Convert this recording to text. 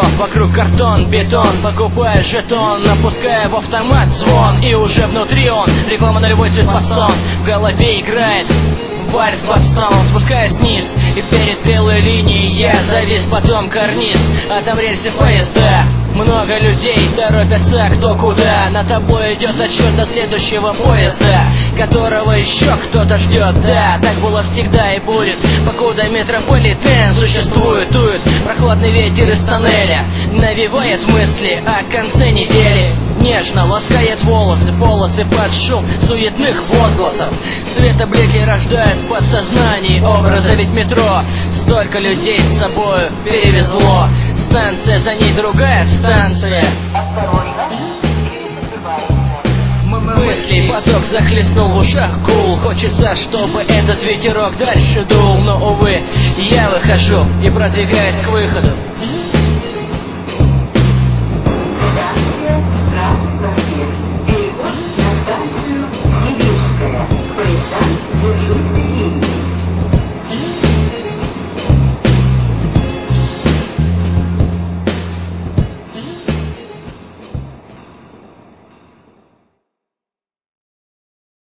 вокруг картон, бетон. Покупая жетон, напуская в автомат звон, и уже внутри он, реклама на любой цвет фасон. В голове играет вальс бастон, спускаясь вниз, и перед белой линией я завис, потом карниз, а там рельсы поезда. Много людей торопятся кто куда, на тобой идет отсчет до следующего поезда, которого еще кто-то ждет. Да, так было всегда и будет, покуда метрополитен существует. Дует прохладный ветер из тоннеля, навевает мысли о конце недели. Нежно ласкает волосы, полосы под шум суетных возгласов. Светоблики рождают в подсознании образа, ведь метро столько людей с собою перевезло. Станция, за ней другая станция. Мыслей поток захлестнул в ушах гул. Хочется, чтобы этот ветерок дальше дул, но, увы, я выхожу и продвигаюсь к выходу.